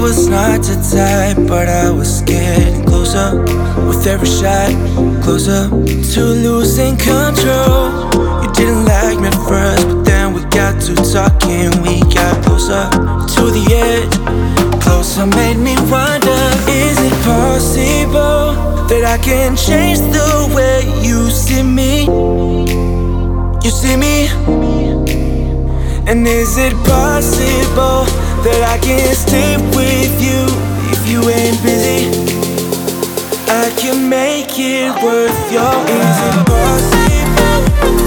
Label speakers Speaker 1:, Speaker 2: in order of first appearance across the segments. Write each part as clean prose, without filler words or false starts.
Speaker 1: was not the type, but I was getting closer with every shot, closer to losing control. You didn't like me at first, but then we got to talking. We got closer to the edge, closer made me wonder, is it possible that I can change the way you see me? You see me? And is it possible that I can stay with you if you ain't busy? I can make it worth your. Is it possible?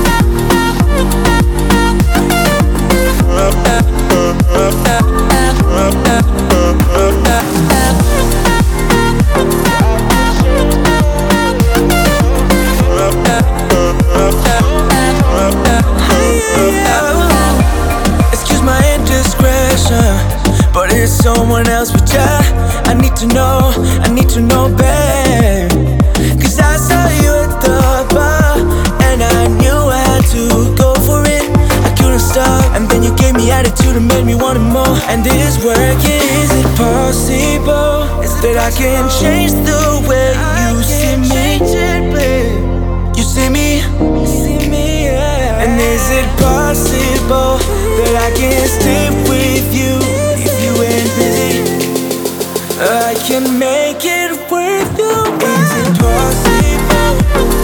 Speaker 1: Excuse my indiscretion, but it's someone else. But yeah, I need to know, babe. Cause I saw you at the bar, and I knew I had to go for it. I couldn't stop, and then you gave me attitude and made me want it more. And it is working. Is it possible that I can change the way you see me? You see me? And is it possible that I can stay with you if you ain't busy? I can make it worth you. Is it possible?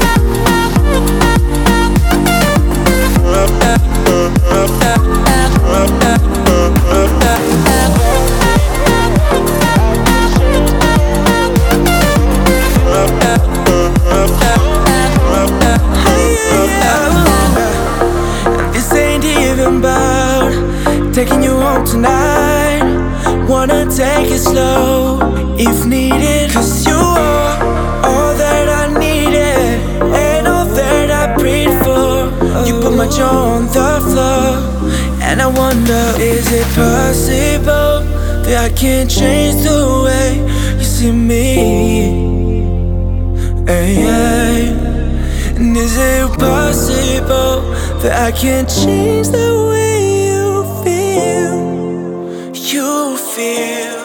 Speaker 1: And this ain't even about taking you home tonight. Wanna take it slow if needed, cause you are all that I needed and all that I prayed for. You put my jaw on the floor, and I wonder, is it possible that I can change the way you see me? Hey, hey. And is it possible that I can change the way you feel? You feel